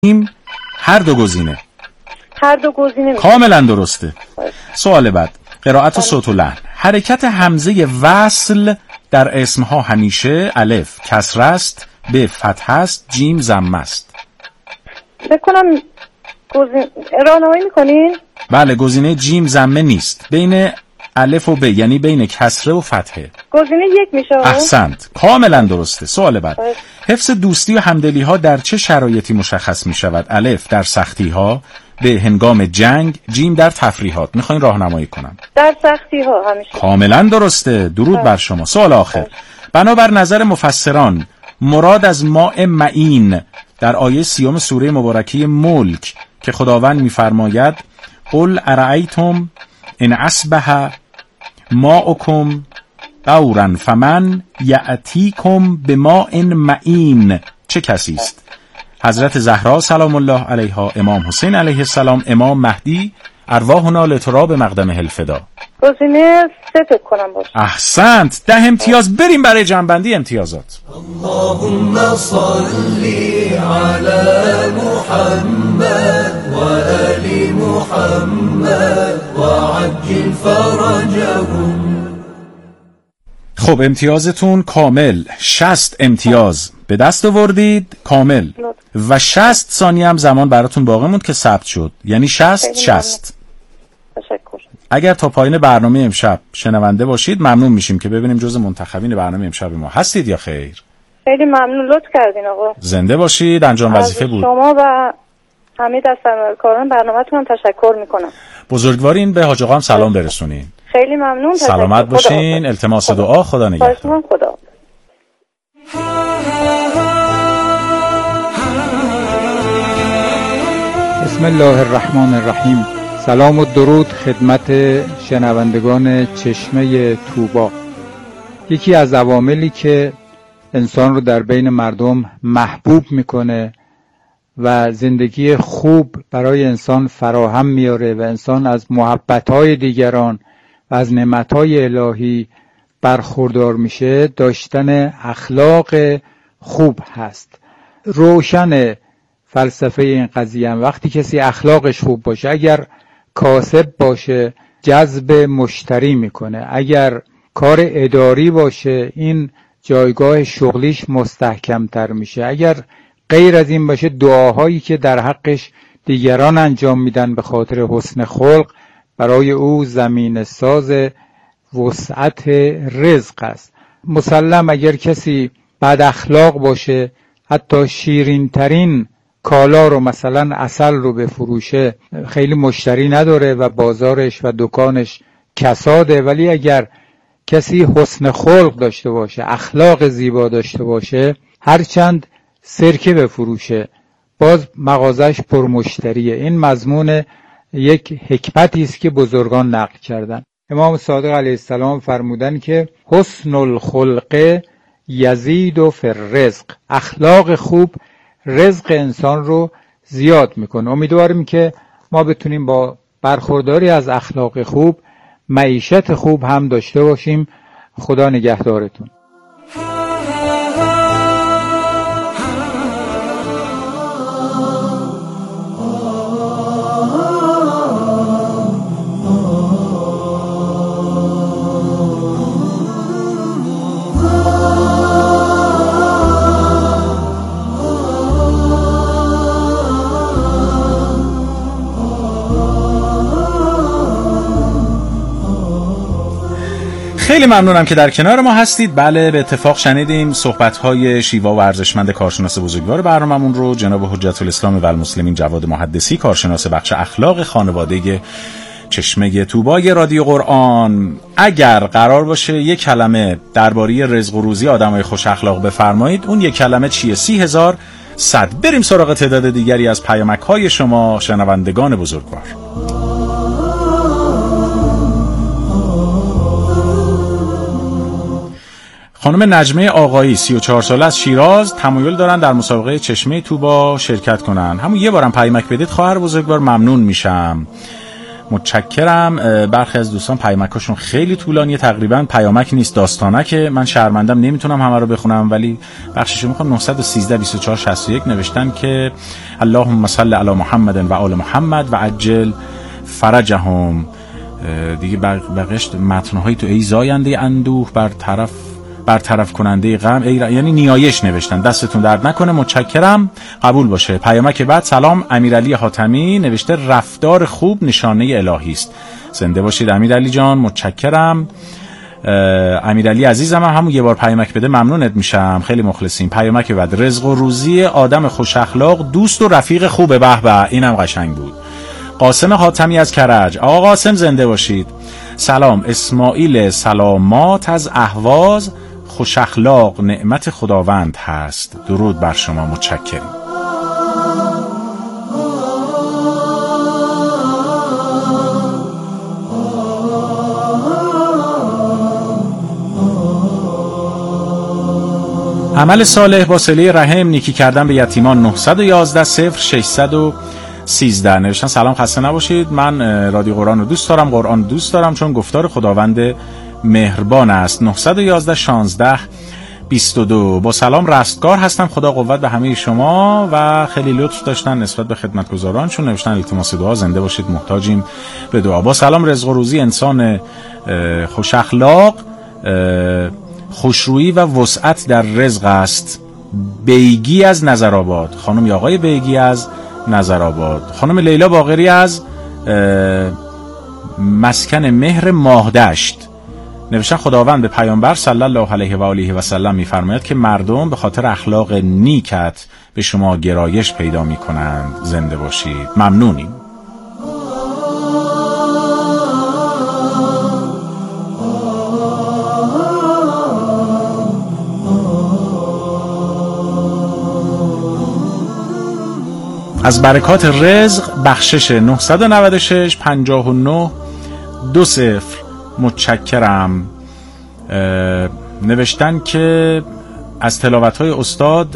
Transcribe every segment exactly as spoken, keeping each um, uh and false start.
جیم هر دو گزینه. هر دو گزینه کاملا درسته. سوال بعد، قرائت و صوت و لحن. حرکت همزه وصل در اسمها همیشه الف کسره است، ب فتحه است، جیم ضمه است. فکر کنم گزینه راهنمایی میکنین؟ بله، گزینه جیم ضمه نیست، بین الف و ب، یعنی بین کسره و فتحه. گزینه یک میشه. احسنت، کاملا درسته. سوال بعد، حفظ دوستی و همدلی ها در چه شرایطی مشخص می شود؟ الف در سختی ها، به هنگام جنگ، جیم در تفریحات. میخواین راهنمایی کنم؟ در سختی ها همیشه. کاملا درسته، درود اه. بر شما. سوال آخر، بنابر نظر مفسران مراد از ماء معین در آیه سیوم سوره مبارکه ملک که خداوند میفرماید قل ارأیتم ان اصبح ماؤکم غورا فمن یأتیکم بماء معین، چه کسی است؟ حضرت زهرا سلام الله علیها، امام حسین علیه السلام، امام مهدی ارواحنا لتراب مقدمه الفدا. گزینه سه فکر کنم باشه. احسنت، ده امتیاز. بریم برای جنبندی امتیازات. اللهم صل علی محمد و آل محمد و عجل فرجهم. خب امتیازتون کامل، شصت امتیاز به دست آوردید کامل و شصت ثانیه هم زمان براتون باقی موند که ثبت شد، یعنی شصت شصت. تشکر. اگر تا پایین برنامه امشب شنونده باشید ممنون میشیم که ببینیم جز منتخبین برنامه امشب ما هستید یا خیر. خیلی ممنون، لطف کردین آقا. زنده باشید، انجام وظیفه بود. شما و همه دستورالکاران برنامه‌تون هم تشکر میکنم. بزرگوارین به حاج آقا هم سلام برسونین. خیلی ممنون. سلامت باشین. التماس دعا. خدا نگهدار. خدا. بسم الله الرحمن الرحیم. سلام و درود خدمت شنوندگان چشمه طوبا. یکی از عواملی که انسان رو در بین مردم محبوب میکنه و زندگی خوب برای انسان فراهم میاره و انسان از محبت‌های دیگران و از نعمت‌های الهی برخوردار میشه، داشتن اخلاق خوب هست. روشن فلسفه این قضیه هم وقتی کسی اخلاقش خوب باشه، اگر کاسب باشه جذب مشتری میکنه، اگر کار اداری باشه این جایگاه شغلیش مستحکم تر میشه، اگر غیر از این باشه دعاهایی که در حقش دیگران انجام میدن به خاطر حسن خلق برای او زمین ساز وسعت رزق است. مسلم اگر کسی بد اخلاق باشه، حتی شیرین ترین کالا رو مثلا عسل رو بفروشه خیلی مشتری نداره و بازارش و دکانش کساده، ولی اگر کسی حسن خلق داشته باشه، اخلاق زیبا داشته باشه، هرچند سرکه بفروشه باز مغازش پرمشتریه. این مضمون یک حکمتی است که بزرگان نقل کردن. امام صادق علیه السلام فرمودن که حسن الخلق یزید و فی الرزق. اخلاق خوب رزق انسان رو زیاد میکنه. امیدواریم که ما بتونیم با برخورداری از اخلاق خوب معیشت خوب هم داشته باشیم. خدا نگهدارتون. خیلی ممنونم که در کنار ما هستید. بله، به اتفاق شنیدیم صحبت‌های شیوا و ارزشمند کارشناس بزرگوار برنامه‌مون رو، جناب حجت الاسلام و المسلمین جواد محدثی، کارشناس بخش اخلاق خانواده چشمه طوبای رادیو قرآن. اگر قرار باشه یک کلمه درباره رزق و روزی آدمای خوش اخلاق بفرمایید، اون یک کلمه چیه؟ سی هزار صد. بریم سراغ تعداد دیگری از پیامک‌های شما شنوندگان بزرگوار. خانم نجمه آقایی سی و چهار ساله از شیراز تمایل دارن در مسابقه چشمه طوبا شرکت کنن. همون یه بارم پیامک بدید خواهر بزرگوار ممنون میشم. متشکرم. برخی از دوستان پیامکاشون خیلی طولانیه، تقریبا پیامک نیست داستانکه، من شرمندم نمیتونم همه رو بخونم، ولی بخشش میخوام. نه یک سه بیست و چهار شصت و یک نوشتن که اللهم صل علی محمد و آل محمد و عجل فرجهم. دیگه بقیش متن‌های تو ای زاینده اندوه بر طرف برطرف کننده غم ای ر... یعنی نیایش نوشتن. دستتون درد نکنه، متشکرم، قبول باشه. پیامک بعد سلام امیرعلی حاتمی نوشته رفتار خوب نشانه الهی است. زنده باشید امیرعلی جان، متشکرم. امیرعلی عزیزم هم همون یه بار پیامک بده ممنونت میشم، خیلی مخلصیم. پیامک بعد رزق و روزی آدم خوش اخلاق، دوست و رفیق خوبه. به به، اینم قشنگ بود. قاسم حاتمی از کرج. آقا قاسم زنده باشید. سلام اسماعیل سلامات از اهواز، خوش اخلاق نعمت خداوند هست. درود بر شما، متشکرم. عمل صالح با صله رحم، نیکی کردن به یتیمان. نه یک یک صفر شش یک سه نوشتن سلام خسته نباشید، من رادیو قرآن رو دوست دارم، قرآن دوست دارم چون گفتار خداوند مهربان است. نه یک یک شانزده بیست و دو. با سلام رستگار هستم، خدا قوت به همه شما. و خیلی لطف داشتن نسبت به خدمتگزارانشون، نوشتن التماس دعا، زنده باشید، محتاجیم به دعا. با سلام رزق و روزی انسان خوش اخلاق، خوشرویی و وسعت در رزق است. بیگی از نظرآباد. خانم یا آقای بیگی از نظرآباد. خانم لیلا باقری از مسکن مهر ماهدشت نوشتن خداوند به پیامبر صلی الله علیه و آله و سلم می‌فرماید که مردم به خاطر اخلاق نیکت به شما گرایش پیدا می‌کنند. زنده باشید، ممنونیم. از برکات رزق بخشش. نه نه شش پنجاه و نه دو صفر. متشکرم. نوشتن که از تلاوت‌های استاد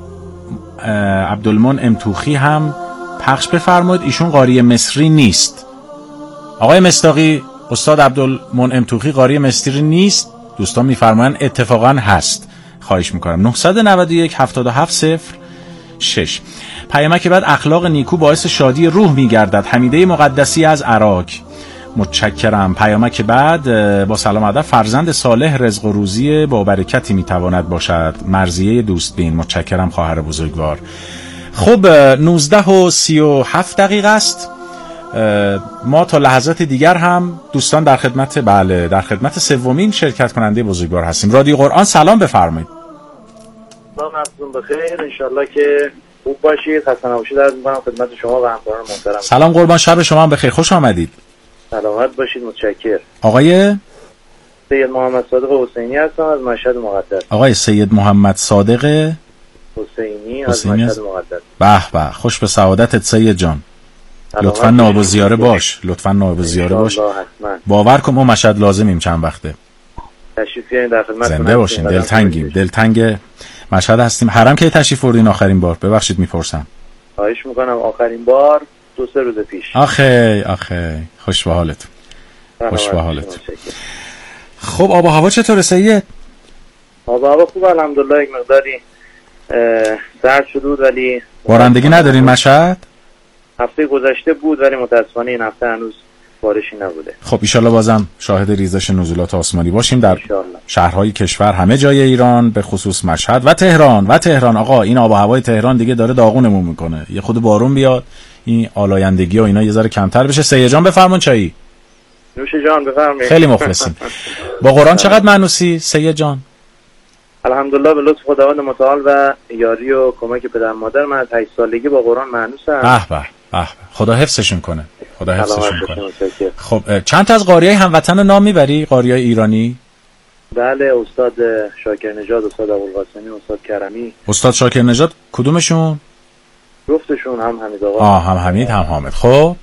عبدالمنعم توخی هم پخش بفرمایید، ایشون قاری مصری نیست. آقای مصداقی، استاد عبدالمنعم توخی قاری مصری نیست، دوستان میفرمایند اتفاقا هست. خواهش میکنم. نه نه یک هفتاد و هفت صفر شش. پیامک بعد اخلاق نیکو باعث شادی روح میگردد. حمیده مقدسی از عراق. متشکرم. پیامک بعد با سلام ادب فرزند صالح رزق و روزی با برکتی میتواند باشد. مرضیه دوستبین. متشکرم خواهر بزرگوار. خب نوزده و سی و هفت دقیقه است. ما تا لحظات دیگر هم دوستان در خدمت بله در خدمت سومین شرکت کننده بزرگوار هستیم. رادیو قرآن سلام بفرمایید. سلام عصرتون بخیر، انشالله که خوب باشید. خسته نباشید عرض می‌کنم خدمت شما و همکاران محترم. سلام قربان، شب شما هم بخیر، خوش آمدید. سلامت باشید، متشکرم. آقای سید محمد صادق حسینی هستم از مشهد مقدس. آقای سید محمد صادق حسینی از مشهد مقدس. به به، خوش به سعادتت سید جان. لطفاً نائب الزیاره باش، لطفاً نائب الزیاره باش. باور کن ما مشهد لازمیم چند وقته. تشریف بیارین در خدمت. زنده باشین، دلتنگیم، دلتنگ مشهد هستیم. حرم کی تشریف بردین آخرین بار؟ ببخشید میپرسم. خواهش میکنم. آخرین بار دو سه روز پیش. آخه آخه خوش به حالت. خوش به حالت. خب آب و هوا چطوره سید؟ آب و هوا خوب الحمدلله، یک مقداری سرد شده بود ولی بارندگی ندارین مشهد؟ هفته گذشته بود ولی متاسفانه این هفته هنوز بارشی نبوده. خب ان شاءالله بازم شاهد ریزش نزولات آسمانی باشیم در شهرهای کشور، همه جای ایران، به خصوص مشهد و تهران. و تهران آقا این آب و هوای تهران دیگه داره داغونمون میکنه، یه خود بارون بیاد این آلایندگی و اینا یه ذره کمتر بشه. سید جان بفرمون چایی. نوش جان بفرمایید. خیلی مخلصیم. با قرآن چقدر مانوسی سید جان؟ الحمدلله به لطف خداوند متعال و یاری و کمک پدر مادر من از هشت سالگی با قرآن مانوسم. به به به، خدا حفظشون کنه، خدا حفظشون کنه. خب چند تا از قاریای هموطن رو نام میبری؟ قاریای ایرانی؟ بله، استاد شاکر نژاد، استاد ابوالقاسمی، استاد کرمی. استاد شاکر نژاد کدومشون؟ جفتشون، هم حمید آقا. آه هم حمید هم حامد. خب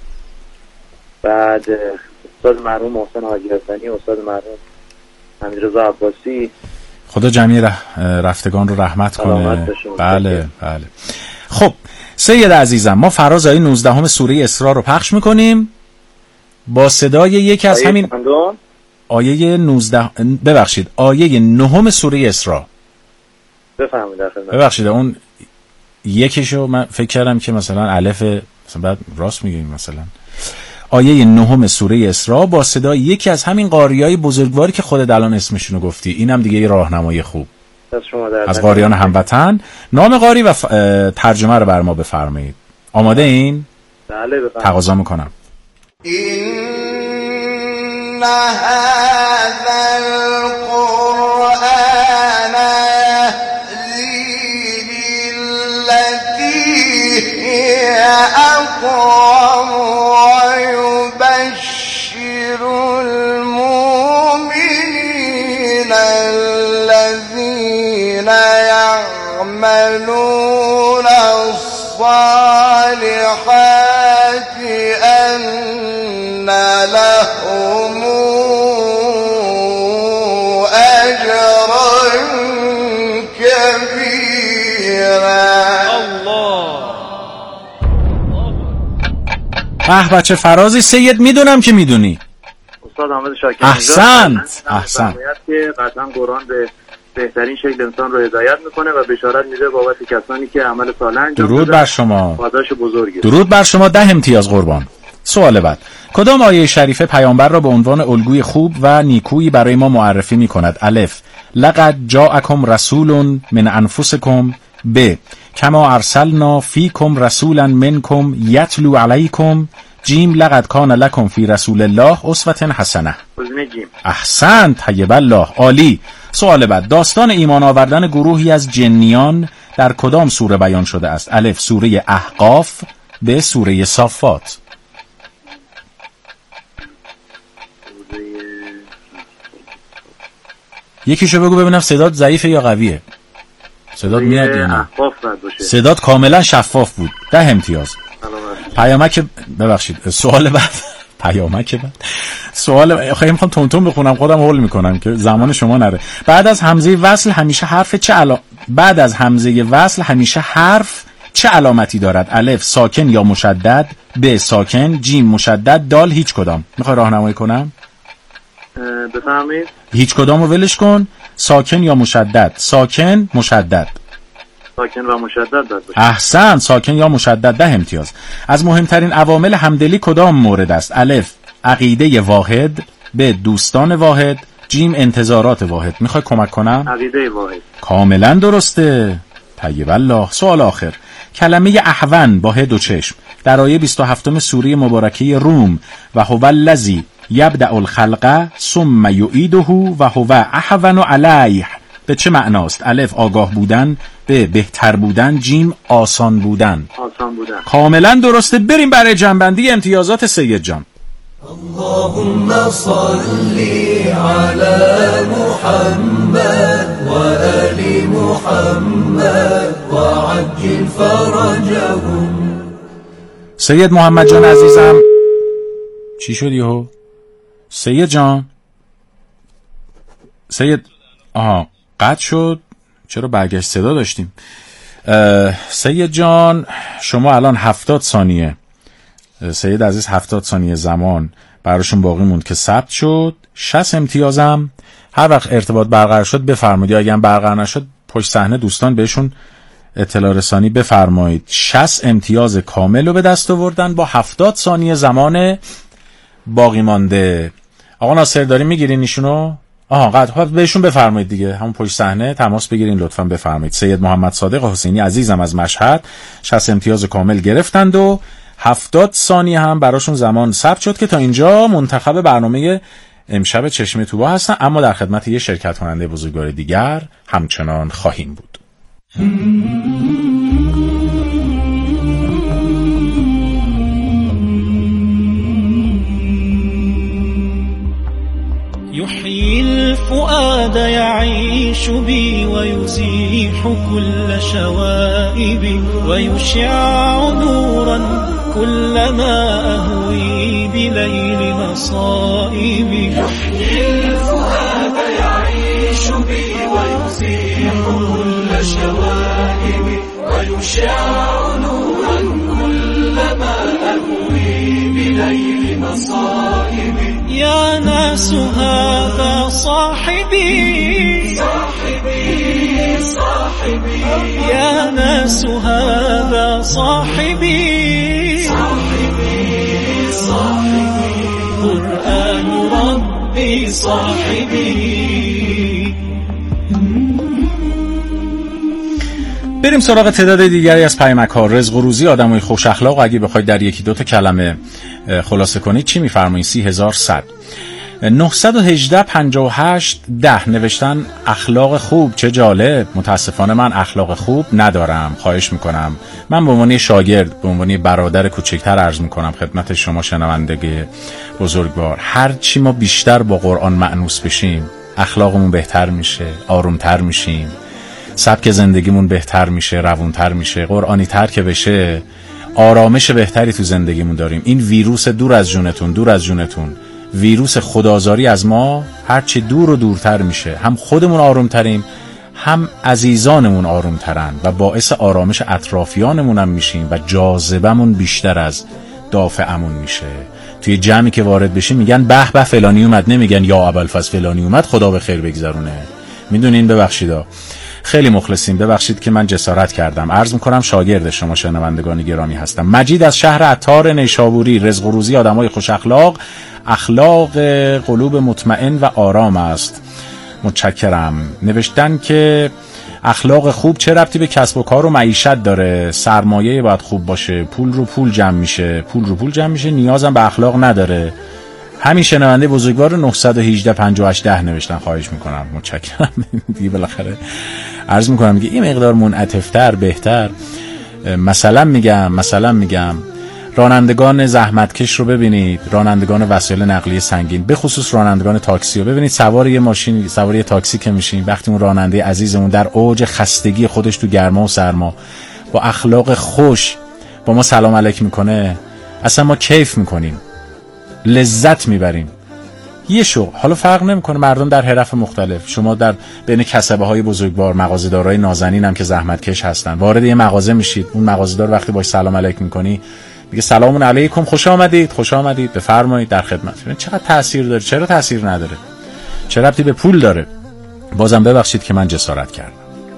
بعد استاد مرحوم محسن حاجی حسنی، استاد مرحوم امیررضا عباسی. خدا جمیع رفتگان رو رحمت کنه. بله بله. خب سید عزیزم، ما فراز آیه نوزده سوره اسراء رو پخش میکنیم با صدای یکی از همین آیه نوزده ببخشید آیه نهم سوره اسراء. بفرمایید. ببخشید اون یکیشو من فکر کردم که مثلا الف، مثلا بعد راست میگیم، مثلا آیه نهم سوره اسراء با صدای یکی از همین قاریای بزرگواری که خودت الان اسمشونو گفتی. اینم دیگه یه راهنمای خوب از قاریان هموطن. نام قاری و ف... ترجمه رو بر ما بفرمایید. آماده این؟ بله بفرمایید. تقاضا میکنم. إن هذا القرآن يهدي للتي هي أقوم ويبشر المؤمنين الذين يعملون الصالحات أن لهم أجرا كبيرا. اه بچه فرازی سید میدونم که میدونی. استاد حامد شاکر. احسنت احسنت. که قطعا قرآن به بهترین شکل انسان رو هدایت میکنه و بشارت میده بابت کسانی که عمل صالح انجام میدن. درود بر شما. پاداش بزرگی. درود بر شما. ده امتیاز قربان. سوال بعد: کدام آیه شریفه پیامبر را به عنوان الگوی خوب و نیکویی برای ما معرفی می کند؟ الف: لقد جاءکم رسول من انفسکم. ب: کما ارسلنا فیکم رسولا منکم یتلو علیکم. جیم: لقد کان لکم فی رسول الله اسوة حسنه. احسنت طیب الله. عالی. سوال بعد: داستان ایمان آوردن گروهی از جنیان در کدام سوره بیان شده است؟ الف: سوره احقاف. ب: سوره صافات. یکیشو بگو ببینم صدات ضعیفه یا قویه. صدات میاد یا نه؟ صدات کاملا شفاف بود. ده امتیاز. پیامک ببخشید سوال بعد پیامک بعد سوال خیلی میخوام تون تون بخونم خودم هول میکنم که زمان شما نره. بعد از همزه وصل همیشه حرف چه علا... بعد از همزه وصل همیشه حرف چه علامتی دارد؟ الف: ساکن یا مشدد. ب: ساکن. جیم: مشدد. دال: هیچ کدام. میخوای راهنمایی کنم؟ بفرمایید. هیچ کدامو ولش کن. ساکن یا مشدد. ساکن، مشدد. ساکن و مشدد باید باشه. احسن. ساکن یا مشدد. ده امتیاز. از مهمترین عوامل همدلی کدام مورد است؟ الف: عقیده واحد. ب: دوستان واحد. جیم: انتظارات واحد. میخوای کمک کنم؟ عقیده واحد. کاملا درسته. طیب الله. سوال آخر: کلمه احون با دو چشم در آیه بیست و هفتم سوره مبارکه روم و هو الذی یبدأ الخلق ثم یعیده و هو احون علیه به چه معناست؟ الف: آگاه بودن. ب: بهتر بودن. جیم: آسان بودن. آسان بودن. کاملا درسته. بریم برای جنبندی امتیازات سید جان. اللهم صل على محمد و آل محمد و عجل فرجهم. سید محمد جان عزیزم چی شد یهو؟ سید جان سید آها قطع شد. چرا برگشت صدا داشتیم؟ سید جان شما الان هفتاد ثانیه سید عزیز هفتاد ثانیه زمان براشون باقی موند که ثبت شد. شصت امتیازم. هر وقت ارتباط برقرار شد بفرمایید، یا اگه برقرار نشد پشت صحنه دوستان بهشون اطلاع رسانی بفرمایید. شصت امتیاز کامل رو به دست آوردن با هفتاد ثانیه زمان باقی مانده. آقا ناصر داری میگیرین ایشونو؟ آها قطعا بهشون بفرمایید دیگه، همون پشت صحنه تماس بگیرین لطفاً بفرمایید. سید محمد صادق حسینی عزیزم از مشهد شصت امتیاز کامل گرفتند و هفتاد ثانیه هم براشون زمان ثبت شد که تا اینجا منتخب برنامه امشب چشمه طوبا هستن، اما در خدمت یه شرکت کننده بزرگوار دیگر همچنان خواهیم بود. يحيي الفؤاد يعيش بي ويزيح كل شوائبي ويشع نورا كلما أهوي بليل مصائبي. يحيي الفؤاد يعيش بي ويزيح كل شوائبي ويشع نورا كلما أهوي بليل يا ناس هذا صاحبي صاحبي صاحبي يا ناس هذا صاحبي صاحبي صاحبي قرآن ربي صاحبي. بریم سراغ تعداد دیگری از پیامک‌ها. رزق و روزی آدمای خوش اخلاق. اگه بخواید در یکی دو تا کلمه خلاصه کنید چی می‌فرمایید؟ سی هزار و صد. نهصد و هجده پنجاه و هشت ده نوشتن اخلاق خوب. چه جالب. متاسفانه من اخلاق خوب ندارم. خواهش میکنم. من به عنوان شاگرد، به عنوان برادر کوچکتر عرض میکنم خدمت شما شنوندگان بزرگوار، هر چی ما بیشتر با قرآن مأنوس بشیم اخلاقمون بهتر میشه، آرومتر میشیم، سبک زندگیمون بهتر میشه، روونتر میشه. قرآنی تر که بشه آرامش بهتری تو زندگیمون داریم. این ویروس دور از جونتون، دور از جونتون، ویروس خودآزاری از ما هرچی دور و دورتر میشه، هم خودمون آرومتریم، هم عزیزانمون آرومترن و باعث آرامش اطرافیانمون هم میشیم و جاذبمون بیشتر از دافعمون میشه. توی جمعی که وارد بشیم میگن به به فلانی اومد، نمیگن یا ابوالفضل فلانی اومد خدا به خیر بگذرونه. میدونین؟ ببخشیدا، خیلی مخلصیم، ببخشید که من جسارت کردم. عرض میکنم شاگرد شما شنوندگان گرامی هستم. مجید از شهر عطار نیشابوری. رزق و روزی آدمای خوش اخلاق اخلاق قلوب مطمئن و آرام است. متشکرم. نوشتن که اخلاق خوب چه ربطی به کسب و کار و معیشت داره؟ سرمایه باید خوب باشه، پول رو پول جمع میشه، پول رو پول جمع میشه، نیازم به اخلاق نداره. همین شنونده بزرگوار نهصد و هجده پنجاه و هشت ده نوشتن. خواهش میکنم. متشکرم. دیگه بالاخره عرض میکنم میگه این مقدار منعطف‌تر بهتر. مثلا میگم مثلا میگم رانندگان زحمتکش رو ببینید، رانندگان وسایل نقلیه سنگین، به خصوص رانندگان تاکسی رو ببینید. سوار یه ماشین، سوار یه تاکسی که میشین، وقتی اون راننده عزیزمون در اوج خستگی خودش تو گرما و سرما با اخلاق خوش با ما سلام علیک میکنه، اصلا ما کیف میکنیم، لذت میبریم. یه شغل، حالا فرق نمیکنه مردم در حرف مختلف، شما در بین کسبه های بزرگوار، مغازه‌دارای نازنین هم که زحمتکش هستن، وارد یه مغازه میشید، اون مغازه‌دار وقتی باش سلام علیک میکنی میگه سلام علیکم، خوش آمدید، خوش آمدید، بفرمایید، در خدمت. چقدر تاثیر داره؟ چرا تاثیر نداره؟ چه ربطی به پول داره؟ بازم ببخشید که من جسارت کردم.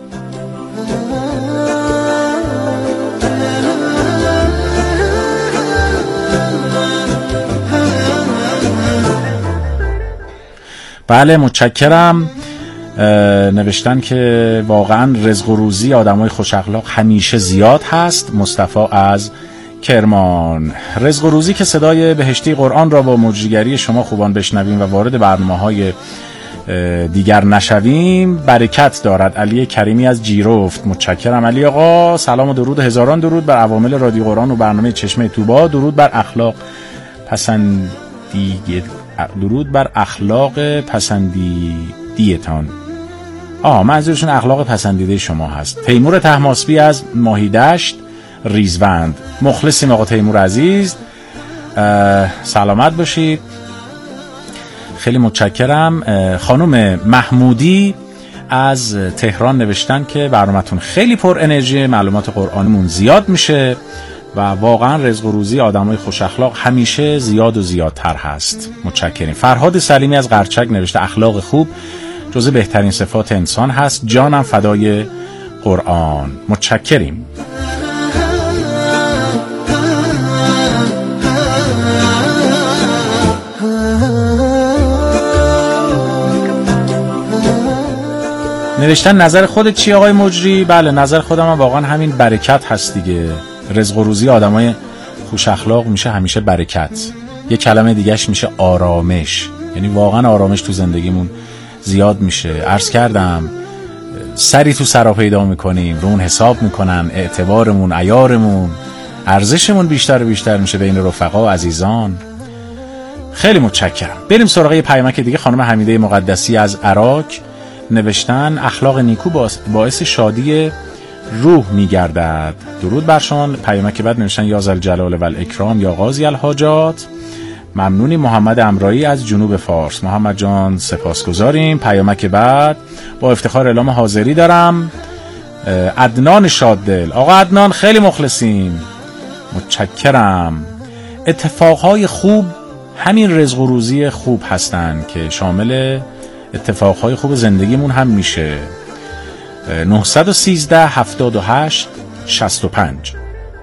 بله متشکرم. نوشتن که واقعا رزق و روزی آدمای خوش اخلاق همیشه زیاد هست. مصطفی از کرمان. رزق و روزی که صدای بهشتی قرآن را با مجریگری شما خوبان بشنویم و وارد برنامه‌های دیگر نشویم برکت دارد. علی کریمی از جیرفت. متشکرم علی آقا. سلام و درود هزاران درود بر عوامل رادیو قرآن و برنامه چشمه طوبا. درود بر اخلاق پسندیده درود بر اخلاق پسندیدیتان. آه منظورشون اخلاق پسندیده شما هست. تیمور طهماسبی از ماهیدشت ریزوند. مخلصیم آقا تیمور عزیز، سلامت باشید. خیلی متشکرم. خانم محمودی از تهران نوشتن که برنامه‌تون خیلی پر انرژی، معلومات قرآنیمون زیاد میشه و واقعا رزق و روزی آدمای خوش اخلاق همیشه زیاد و زیادتر هست. متشکریم. فرهاد سلیمی از قرچک نوشته اخلاق خوب جزو بهترین صفات انسان هست، جانم فدای قرآن. متشکریم. نوشتن نظر خودت چی آقای مجری؟ بله نظر خودم هم واقعا همین برکت هست دیگه. رزق و روزی آدمای خوش اخلاق میشه همیشه برکت. یه کلمه دیگهش میشه آرامش. یعنی واقعا آرامش تو زندگیمون زیاد میشه. عرض کردم سری تو سرا پیدا میکنیم، رو اون حساب میکنن، اعتبارمون، عیارمون، ارزشمون بیشتر و بیشتر میشه بین رفقا و عزیزان. خیلی متشکرم. بریم سراغ یه پیامک دیگه. خانم حمیده مقدسی از عراق نوشتن اخلاق نیکو باعث شادی روح میگردد. درود بر شما. پیامک بعد نوشتن یا ذل جلال و الاکرام یا قاضی الحاجات. ممنونی. محمد امرایی از جنوب فارس. محمد جان سپاسگزاریم. پیامک بعد با افتخار اعلام حاضری دارم. عدنان شاددل. آقا عدنان خیلی مخلصیم. متشکرم. اتفاقهای خوب همین رزق و روزی خوب هستن که شامل اتفاقهای خوب زندگیمون هم میشه. نه یک سه هفت هشت شصت و پنج.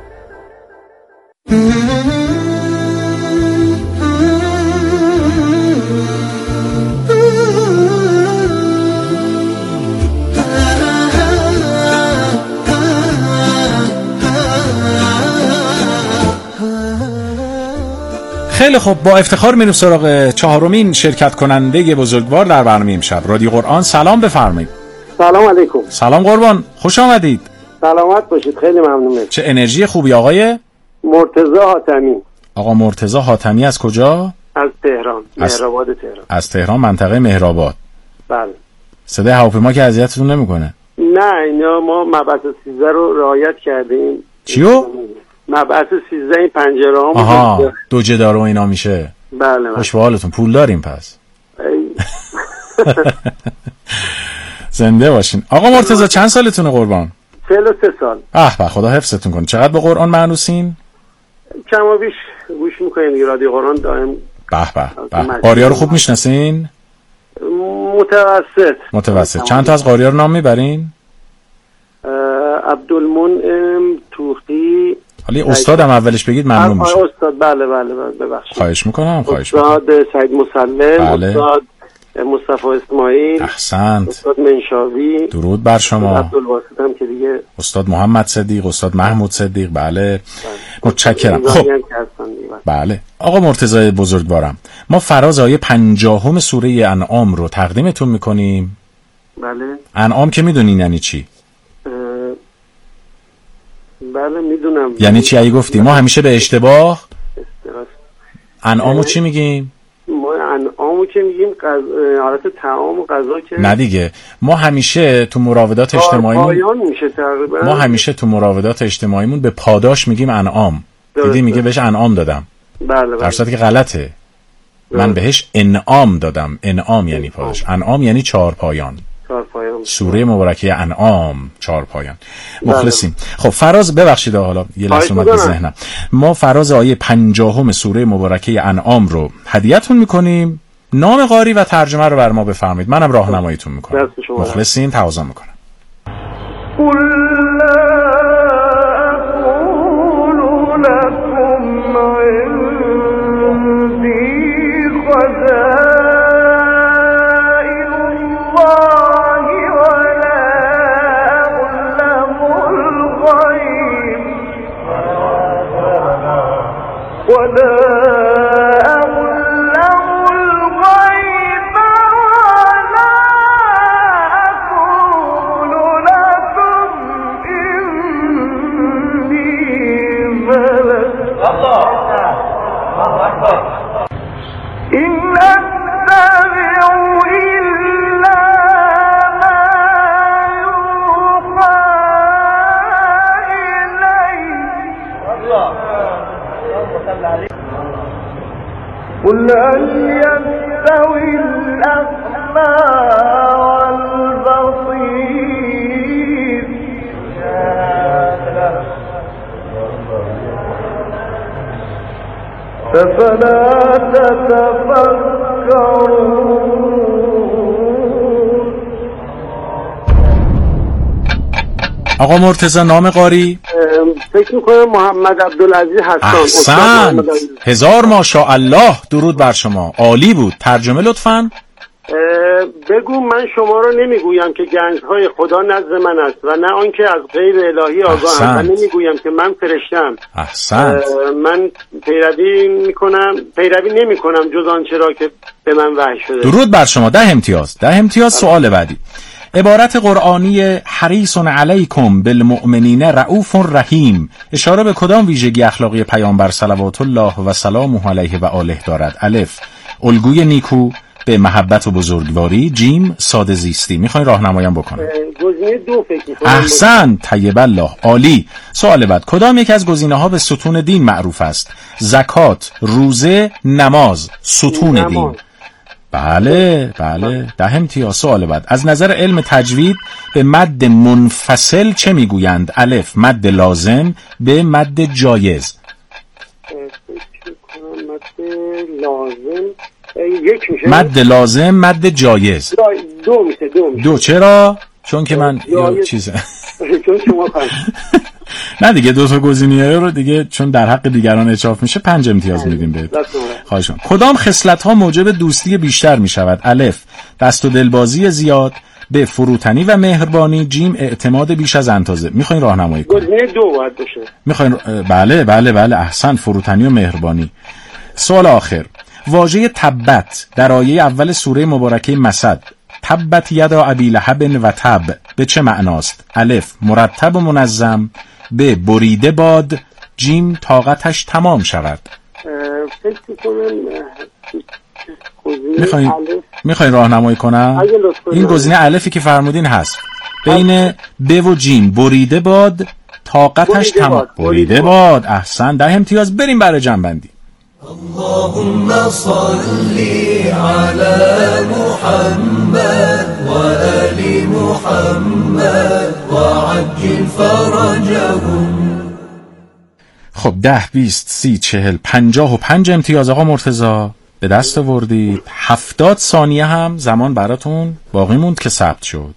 خیلی خوب، با افتخار میریم سراغ چهارمین شرکت کننده بزرگوار در برنامه امشب. رادیو قرآن، سلام بفرمایید. سلام علیکم. سلام قربان، خوش آمدید. سلامت باشید، خیلی ممنونم. چه انرژی خوبی. آقای مرتضی حاتمی. آقا مرتضی حاتمی از کجا؟ از تهران، مهرآباد تهران. از تهران، منطقه مهرآباد. بله. صدای هواپیما که اذیتتون نمیکنه؟ نه، اینا ما مبعث سیزده رو رعایت کردیم. چیو؟ مبعث سیزده این پنجره ها. آها، دو جدار و اینا میشه. بله. خوش به حالتون، پول داریم پس. زنده باشین. آقا مرتضی چند سالتونه قربان؟ چهل و سه سال. اه به خدا حفظتون کنه. چقدر به قرآن معنوسین؟ کم و بیش گوش میکنین رادیو قرآن دائم. به به به. قاری‌ها رو خوب میشناسین؟ متوسط. متوسط. چند تا از قاری‌ها رو نام میبرین؟ عبدالمنعم توخی. حالا استادم اولش بگید ممنون میشم. استاد بله بله ببخشید. خواهش میکنم، خواهش میکنم. استاد سعید مسلم، بله. استاد مصطفی اسماعیل، احسنت. استاد منشاوی، درود بر شما. عبدالواسط هم که دیگه، استاد محمد صدیق، استاد محمود صدیق. بله, بله. متشکرم. خب بله آقا مرتضی بزرگوارم، ما فراز آیه پنجاهم سوره انعام رو تقدیمتون میکنیم. بله. انعام که میدونین یعنی چی؟ بله میدونم. یعنی چی؟ اگه گفتی ما همیشه به اشتباه انعامو چی میگیم؟ ما انعامو که میگیم قض... حالت طعام و غذا که نه دیگه، ما همیشه تو مراودات اجتماعیمون میشه تقریبا. ما همیشه تو مراودات اجتماعیمون به پاداش میگیم انعام. دیدی میگه بهش انعام دادم. بله بله. در صورتی که غلطه. من بهش انعام دادم. انعام یعنی پاداش. انعام یعنی چهار پایان. سوره مبارکه انعام، چهار پایان. مخلصیم. خب فراز، ببخشید حالا یه لحظه اومد به ذهنم. ما فراز آیه پنجاهم سوره مبارکه انعام رو هدیه‌تون میکنیم. نام قاری و ترجمه رو بر ما بفرمایید، منم راهنماییتون میکنم. مخلصیم. تواضع میکنم. قل هل يستوي الأعمى والبصير فلا تتفكرون. آقا مرتضی نام قاری؟ فکر میکنم محمد عبدالعزیز هستم. احسنت، هزار ماشاءالله. درود بر شما، عالی بود. ترجمه لطفاً. بگو من شما رو نمیگویم که گنجهای خدا نزد من است و نه آنکه از غیر الهی آگاهم و نمیگویم که من فرشتم. احسنت. من پیروی میکنم پیروی نمیکنم جز آنچه را که به من وحی شده. درود بر شما. ده امتیاز. ده امتیاز. سوال بعدی. عبارت قرآنی حریص علیکم بالمؤمنین رؤوف رحیم اشاره به کدام ویژگی اخلاقی پیامبر صلوات الله و سلامه علیه و آله دارد؟ الف، الگوی نیکو، به محبت و بزرگواری، جیم، ساده زیستی. میخواین راهنماییم بکنم؟ گزینه دو فکر می‌کنم. احسن، طیب الله، عالی. سوال بعد، کدام یک از گزینه‌ها به ستون دین معروف است؟ زکات، روزه، نماز. ستون نماز. دین. بله بله. ده امتیاز. سوال بعد، از نظر علم تجوید به مد منفصل چه میگویند؟ الف، مد لازم، به مد جایز. مد لازم یک میشه. مد لازم مد جایز دو میشه. دو میشه. دو چرا؟ چون که من یه چیزه چون شما پنج نه دیگه دو تا گزینه‌ای رو دیگه چون در حق دیگران اچاف میشه پنج امتیاز میدیم بهت. خواهش می‌کنم. کدام خصلت‌ها موجب دوستی بیشتر میشود؟ الف دست و دلبازی زیاد، ب فروتنی و مهربانی، جیم اعتماد بیش از اندازه. میخواین راهنمایی کنید؟ گزینه دو باید باشه. میخواین بله بله بله احسن، فروتنی و مهربانی. سوال آخر، واژه تبت در آیه اول سوره مبارکه مسد، تبت یدا ابی لهب و تب، به چه معناست؟ الف مرتب و منظم، ب بریده باد، جیم طاقتش تمام شود. فکر می‌کنم میخواین میخواین راهنمایی کنم؟ این گزینه الفی که فرمودین هست بین ب و جیم، بریده باد، طاقتش تمام. بریده باد احسن، ده امتیاز. بریم برای جنبندی. اللهم صل على محمد وآل محمد وعجل فرجهم. خب ده بیست سی چهل پنجاه و پنج امتیاز آقا مرتضی به دست آوردید. هفتاد ثانیه هم زمان براتون باقی موند که ثبت شد.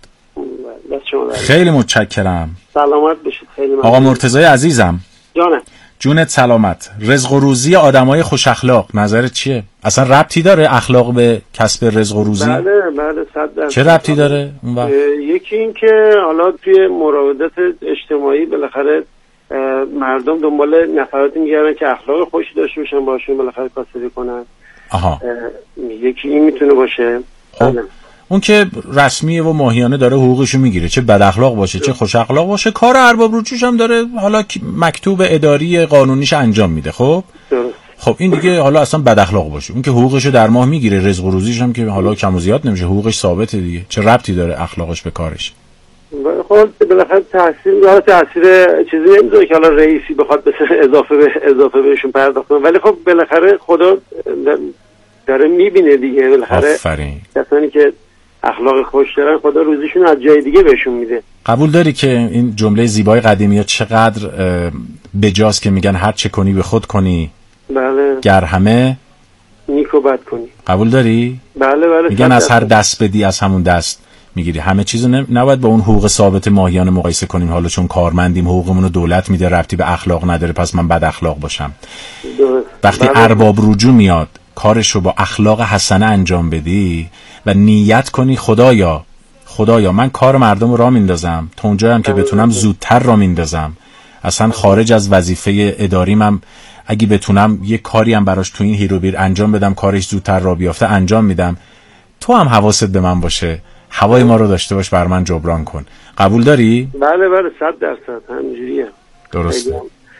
خیلی متشکرم. سلامت بشید. خیلی ممنون. آقا مرتضی عزیزم جانم. جونت سلامت. رزق و روزی آدمای خوش اخلاق نظرت چیه؟ اصلا ربطی داره اخلاق به کسب رزق و روزی؟ بله بله صد درصد. چه ربطی داره اون وقت؟ یکی این که حالا توی مراودات اجتماعی بالاخره مردم دنبال نفراتی میگردن که اخلاق خوشی داشته باشن، باشون بالاخره کاسبی کنن. آها. یکی این میتونه باشه. بله. اون که رسمیه و ماهیانه داره حقوقشو میگیره، چه بد اخلاق باشه چه خوش اخلاق باشه، کار ارباب رجوعش هم داره حالا مکتوب اداری قانونیش انجام میده. خب درست. خب این دیگه حالا اصلا بد اخلاق باشه، اون که حقوقشو در ماه میگیره، رزق و روزیش هم که حالا کم و زیاد نمیشه، حقوقش ثابته دیگه، چه ربطی داره اخلاقش به کارش؟ خب بالاخره تحصیل داره، تاثیر چیزی نمیذاره که حالا رئیسی بخواد بس اضافه به اضافه بهشون پرداخت کنه، ولی خب بالاخره خدا داره میبینه دیگه. بالاخره کسانی که اخلاق خوش دارن خدا روزیشون از جای دیگه بهشون میده. قبول داری که این جمله زیبای قدیمی ها چقدر بجاست که میگن هر چه کنی به خود کنی، بله، گر همه نیک و بد کنی. قبول داری؟ بله بله. میگن از هر دست بدی از همون دست میگیری. همه چیزو نباید با اون حقوق ثابت ماهیانه مقایسه کنیم. حالا چون کارمندیم حقوقمون رو دولت میده، ربطی به اخلاق نداره، پس من بد اخلاق باشم. درست. وقتی بله. ارباب رجوع میاد کارش رو با اخلاق حسنه انجام بدی و نیت کنی خدایا خدایا من کار مردم رو راه میندازم، تا اونجایی هم که بتونم زودتر راه میندازم، اصلا خارج از وظیفه اداریم هم اگه بتونم یه کاری هم براش تو این هیروبیر انجام بدم، کارش زودتر راه بیافته انجام میدم. تو هم حواست به من باشه، هوای ما رو داشته باش، بر من جبران کن. قبول داری؟ بله بله صد درصد همینجوریه. درسته.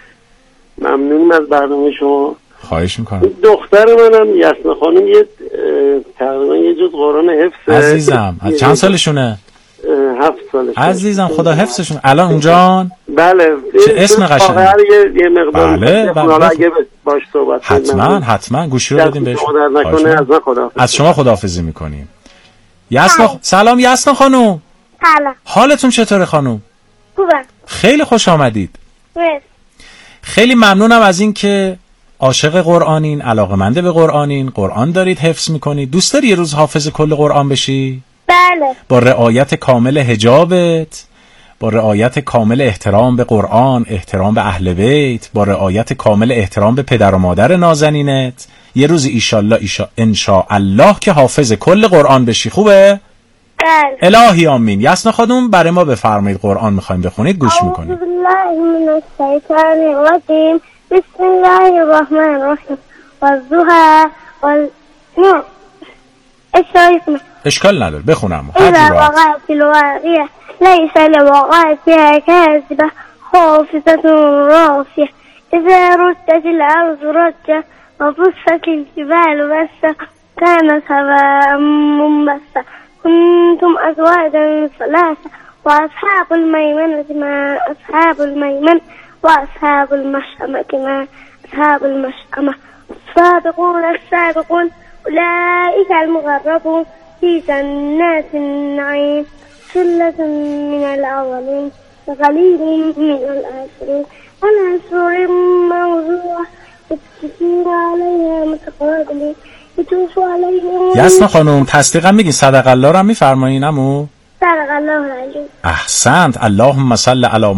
ممنونم از برنامه شما. خواهش میکنم. دختر منم یاسمین خانم یه تقریبا یه جز قرآن حفظه. عزیزم چند سالشونه؟ هفت سالشه. عزیزم خدا حفظشون. الان اونجان؟ بله. چه اسم قشنگی. یه مقدار بله بله. اگه باش صحبت حتما حتما گوشی رو بدیم بهش. از, از شما خداحافظی میکنیم. یاسمین سلام یاسمین خانم. سلام. حالتون چطوره خانم؟ خوبه. خیلی خوش آمدید. مرسی. خیلی ممنونم از این که عاشق قرآنین، علاقه‌مند به قرآنین، قرآن دارید حفظ میکنید. دوست داری یه روز حافظ کل قرآن بشی؟ بله. با رعایت کامل حجابت، با رعایت کامل احترام به قرآن، احترام به اهل بیت، با رعایت کامل احترام به پدر و مادر نازنینت، یه روز ایشالله ایشا انشاء الله که حافظ کل قرآن بشی. خوبه؟ بله. الهی آمین. یاسمین خانم برای ما بفرمایید، قرآن میخوایم بخونید، گوش میکنید. اعوذ بالله من الشیطان الرجیم. بسم الله الرحمن الرحیم. والضحى والنور. اشتریکم. اشکال نداره بخونم. اذا وقعت الواقعه لیس لوقعتها کاذبه خافضة رافعه اذا رجت الارض رجه وبست الجبال بسا كانت هواء منبثا كنتم أزواجا ثلاثة وأصحاب الميمنة ما أصحاب الميمنة وأصحاب المشأمة ما أصحاب المشأمة السابقون السابقون أولئك المقربون في جنات النعيم ثلة من الأولين وقليل من الآخرين على سرر موضوعة متكئين عليها یسنا خانم تصدیقم میگین صدق الله رو هم میفرمایین عمو؟ صدق الله العظیم. احسنت. اللهم صل علی